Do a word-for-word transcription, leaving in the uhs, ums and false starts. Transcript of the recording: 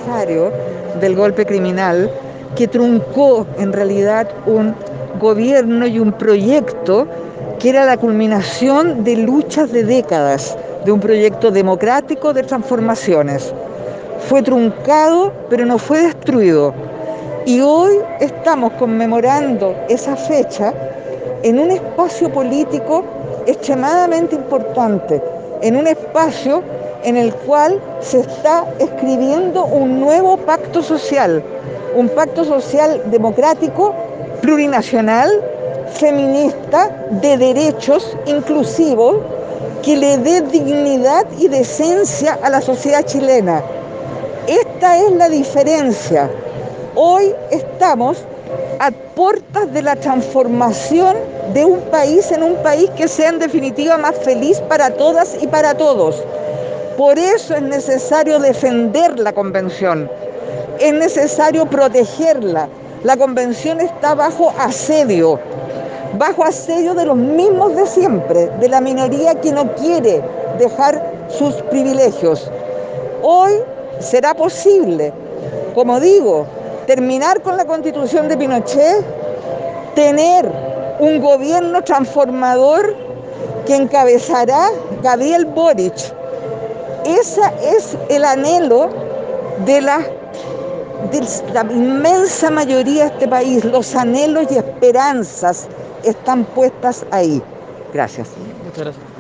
aniversario del golpe criminal que truncó en realidad un gobierno y un proyecto que era la culminación de luchas de décadas, de un proyecto democrático de transformaciones. Fue truncado, pero no fue destruido. Y hoy estamos conmemorando esa fecha en un espacio político extremadamente importante, en un espacio en el cual se está escribiendo un nuevo pacto social, un pacto social democrático, plurinacional, feminista, de derechos, inclusivos, que le dé dignidad y decencia a la sociedad chilena. Esta es la diferencia. Hoy estamos a puertas de la transformación de un país en un país que sea en definitiva más feliz para todas y para todos. Por eso es necesario defender la convención, es necesario protegerla. La convención está bajo asedio, bajo asedio de los mismos de siempre, de la minoría que no quiere dejar sus privilegios. Hoy será posible, como digo, terminar con la constitución de Pinochet, tener un gobierno transformador que encabezará Gabriel Boric. Ese es el anhelo de la, de la inmensa mayoría de este país. Los anhelos y esperanzas están puestas ahí. Gracias. Muchas gracias.